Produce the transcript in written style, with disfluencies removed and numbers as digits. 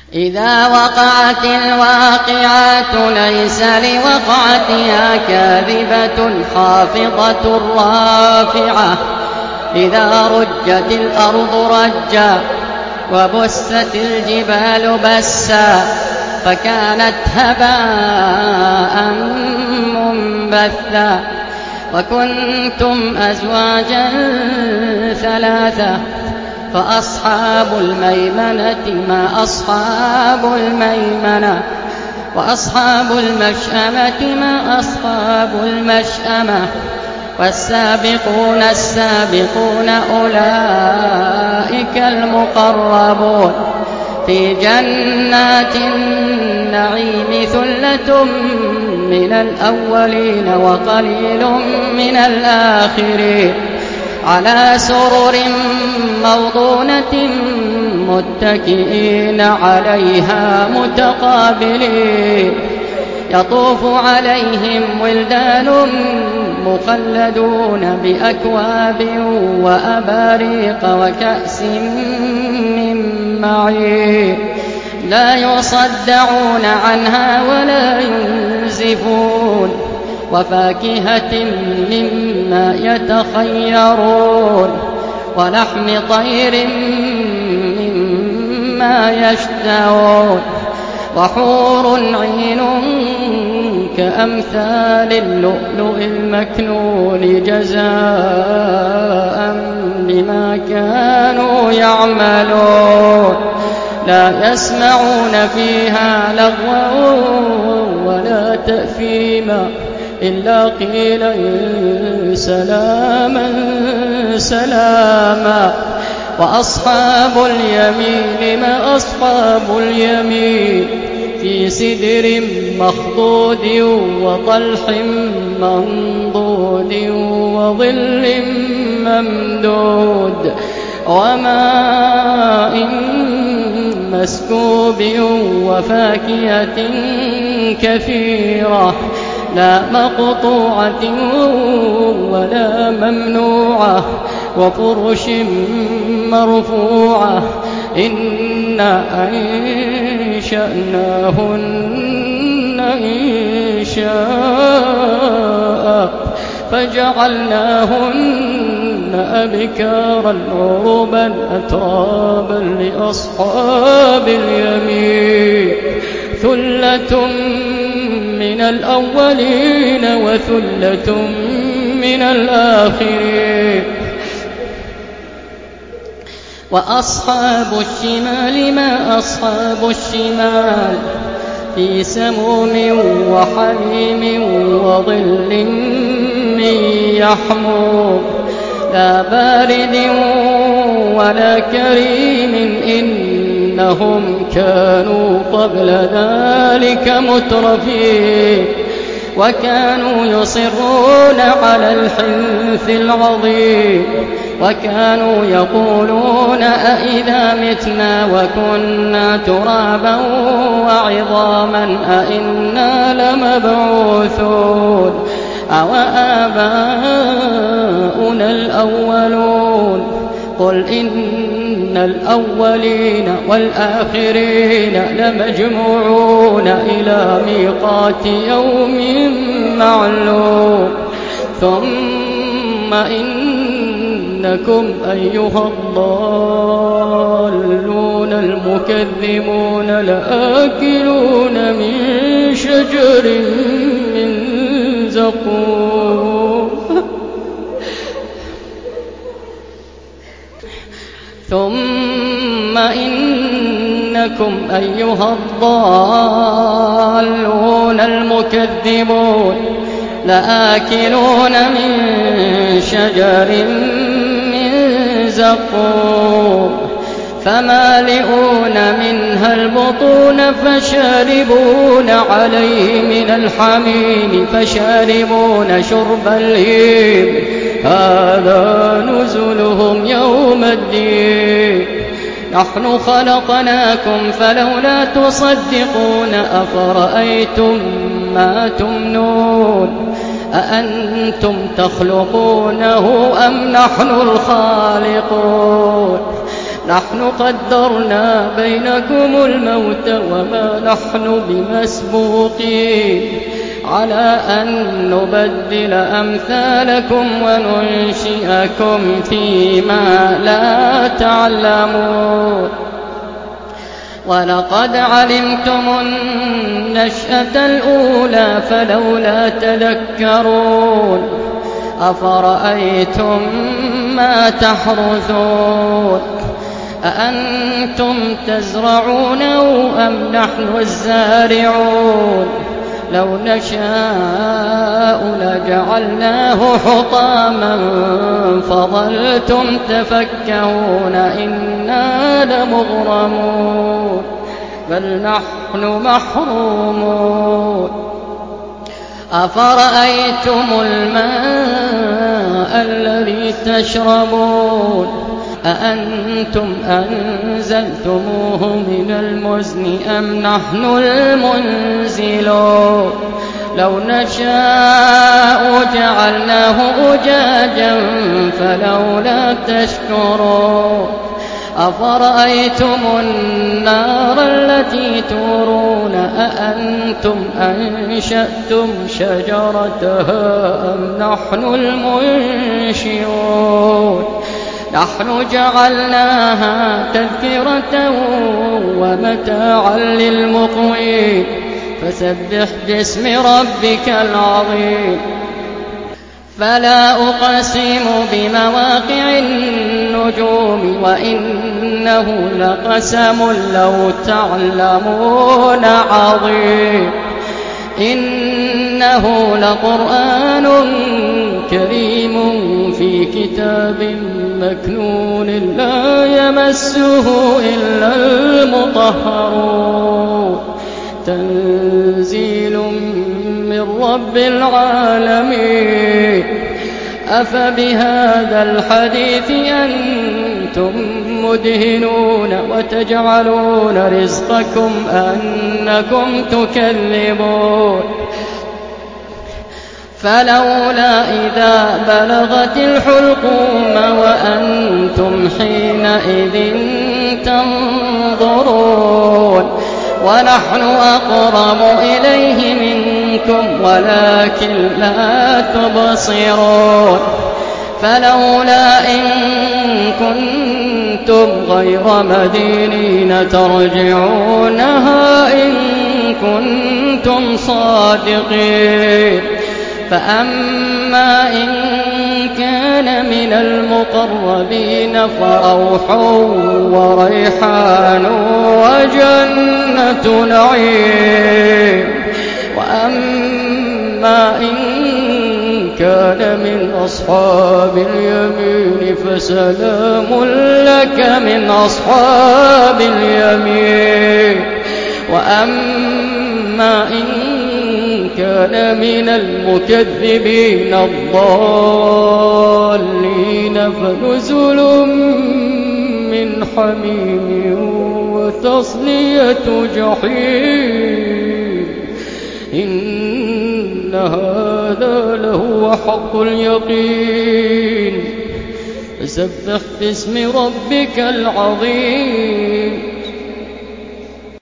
إذا وقعت الواقعات ليس لوقعتها كاذبة خافضة رافعة إذا رجت الأرض رجا وبست الجبال بسا فكانت هباء منبثا وكنتم أزواجا ثلاثة فأصحاب الميمنة ما أصحاب الميمنة وأصحاب المشأمة ما أصحاب المشأمة والسابقون السابقون أولئك المقربون في جنات النعيم ثلة من الأولين وقليل من الآخرين على سرر موضونة متكئين عليها متقابلين يطوف عليهم ولدان مخلدون بأكواب وأباريق وكأس من معين لا يصدعون عنها ولا ينزفون وفاكهة مما يتخيرون ولحم طير مما يشتهون وحور عين كأمثال اللؤلؤ المكنون جزاء بما كانوا يعملون لا يسمعون فيها لغوا ولا تأثيما إلا قيلا سلاما سلاما وأصحاب اليمين ما أصحاب اليمين في سدر مخضود وطلح منضود وظل ممدود وماء مسكوب وفاكهة كثيرة لا مقطوعة ولا ممنوعة وفرش مرفوعة إنا أنشأناهن إنشاء فجعلناهن أبكارا عربا أترابا لأصحاب اليمين ثلة من الأولين وثلة من الآخرين وأصحاب الشمال ما أصحاب الشمال في سموم وحميم وظل من يحموم لا بارد ولا كريم إنهم كانوا قبل ذلك مترفين وكانوا يصرون على الحنث العظيم وكانوا يقولون أئذا متنا وكنا ترابا وعظاما أئنا لمبعوثون أوآباؤنا الأولون قل إن الأولين والآخرين لمجموعون إلى ميقات يوم معلوم ثم إنكم أيها الضالون المكذبون لآكلون من شجر من زقوم ثم إنكم أيها الضالون المكذبون لآكلون من شجر من زقوم فمالئون منها البطون فشاربون عليه من الحميم فشاربون شرب الهيم هذا نزلهم يوم الدين نحن خلقناكم فلولا تصدقون أفرأيتم ما تمنون أأنتم تخلقونه أم نحن الخالقون نحن قدرنا بينكم الموت وما نحن بمسبوقين على أن نبدل أمثالكم وننشئكم فيما لا تعلمون ولقد علمتم النشأة الأولى فلولا تذكرون أفرأيتم ما تحرثون أأنتم تزرعونه أم نحن الزارعون لو نشاء لجعلناه حطاما فظلتم تفكهون إنا لمغرمون بل نحن محرومون أفرأيتم الماء الذي تشربون أأنتم أنزلتموه من المزن أم نحن المنزلون لو نشاء جعلناه أجاجا فلولا تشكرون أفرأيتم النار التي تورون أأنتم أنشأتم شجرتها أم نحن المنشئون نحن جعلناها تذكرة ومتاعا للمقوين فسبح باسم ربك العظيم فلا أقسم بمواقع النجوم وإنه لقسم لو تعلمون عظيم إنه لقرآن كريم في كتاب مكنون لا يمسه إلا المطهرون تنزيل من رب العالمين أفبهذا الحديث أنتم مدهنون وتجعلون رزقكم أنكم تكذبون فلولا إذا بلغت الحلقوم وأنتم حينئذ تنظرون ونحن أقرب إليه منكم ولكن لا تبصرون فلولا إن كنتم غير مدينين ترجعونها إن كنتم صادقين فأما إن كان من المقربين فروح وريحان وجنة نعيم وأما إن كان من أصحاب اليمين فسلام لك من أصحاب اليمين وأما إن كان من المكذبين الضالين فنزل من حميم وتصلية جحيم إن هذا لهو حق اليقين فسبح باسم ربك العظيم